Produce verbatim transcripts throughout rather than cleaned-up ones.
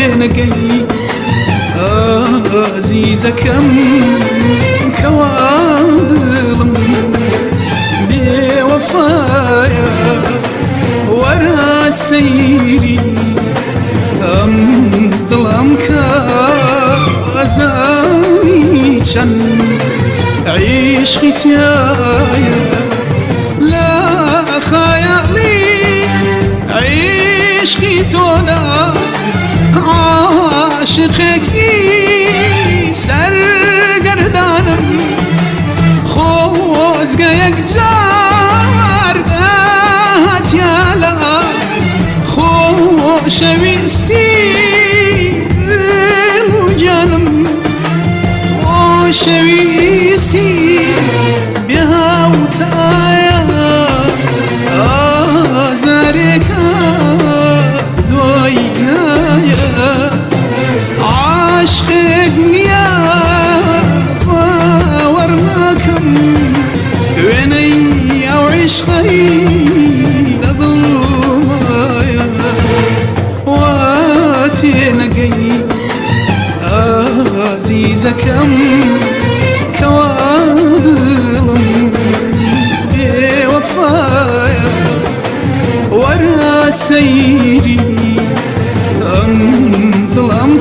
واتينقي عزيزكم كواظلم بوفايا ورا سيري أم ظلم كازاني كان عيش ختيايا لا خيالي عيش ختونا عاشقك سر قردانم خوزقيك جار دات يالا خوشويستي دل وجانم خوشويستي بها وتايا آزاركا دوينايا عاشقك نيا ورناكم ويني او عشقي لظلمايا واتينقي عزيزكم كواظلم بوفايا ورا سيري أم ظلم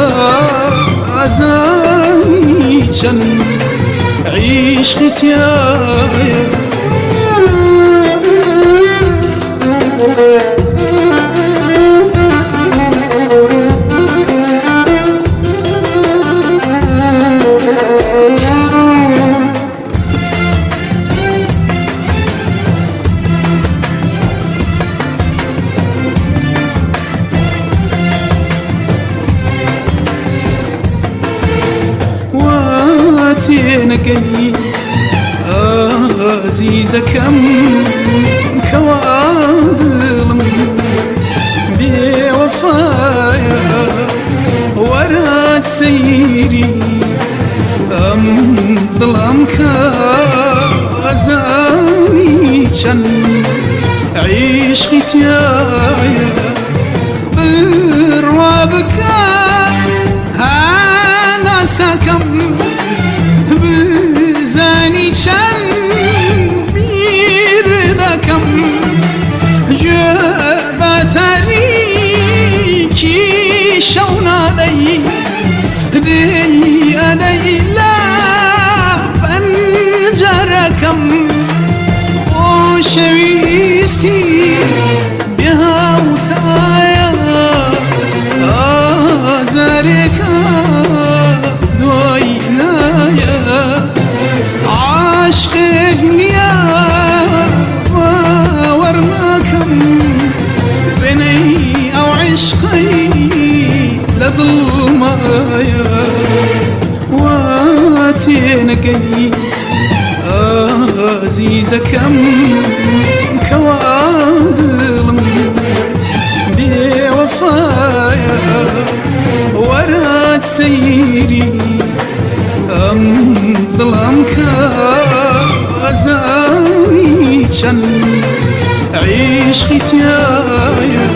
كازاني كان عيش ختيايا واتينقي عزيزكم كواظلم بوفايا ورا سيري أم ظلم كازاني كان عيش ختيايا بروابك هانا ساكم بزاني كان بيردكم جبتريكي شونا دي دي أدي لا بنجركم وشويستي بها وتايا آزاركا دوينايا عاشقك نيا ورناكم بيني او عشقي لظلمايا واتينقي عزيزكم كواظلم بوفايا ورا سيري أم ظلم كازاني كان عيش ختيايا